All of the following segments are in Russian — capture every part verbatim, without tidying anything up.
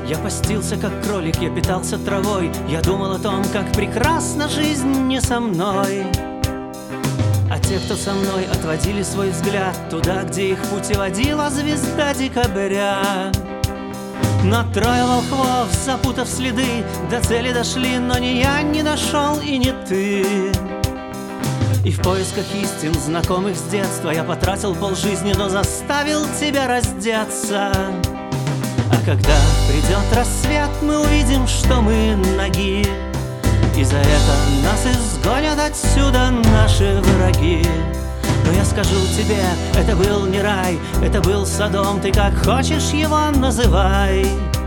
Я постился, как кролик, я питался травой. Я думал о том, как прекрасна жизнь не со мной. А те, кто со мной, отводили свой взгляд туда, где их пути водила звезда декабря. Но трое волхвов, запутав следы, до цели дошли, но ни я не нашел и не ты. И в поисках истин, знакомых с детства, я потратил полжизни, но заставил тебя раздеться. А когда придет рассвет, мы увидим, что мы ноги, и за это нас изгонят отсюда наши враги. Но я скажу тебе, это был не рай, это был Содом, ты как хочешь его называй.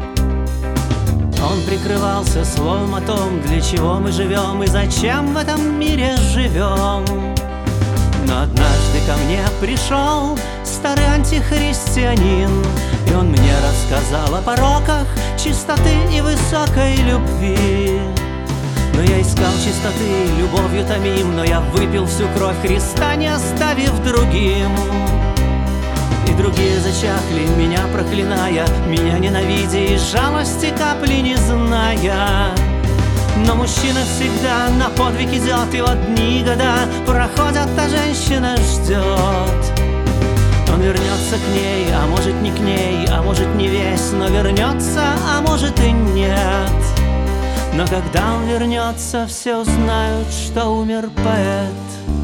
Он прикрывался словом о том, для чего мы живем и зачем в этом мире живем. Но однажды ко мне пришел старый антихристианин, и он мне рассказал о пороках чистоты и высокой любви. Но я искал чистоты, любовью томим, но я выпил всю кровь Христа, не оставив другим. И другие зачахли, меня проклиная, меня ненавидя и жалости капли не зная. Но мужчина всегда на подвиг идет, и вот дни года проходят, а женщина ждет. Он вернется к ней, а может не к ней, а может не весь, но вернется, а может и нет. Но когда он вернется, все узнают, что умер поэт.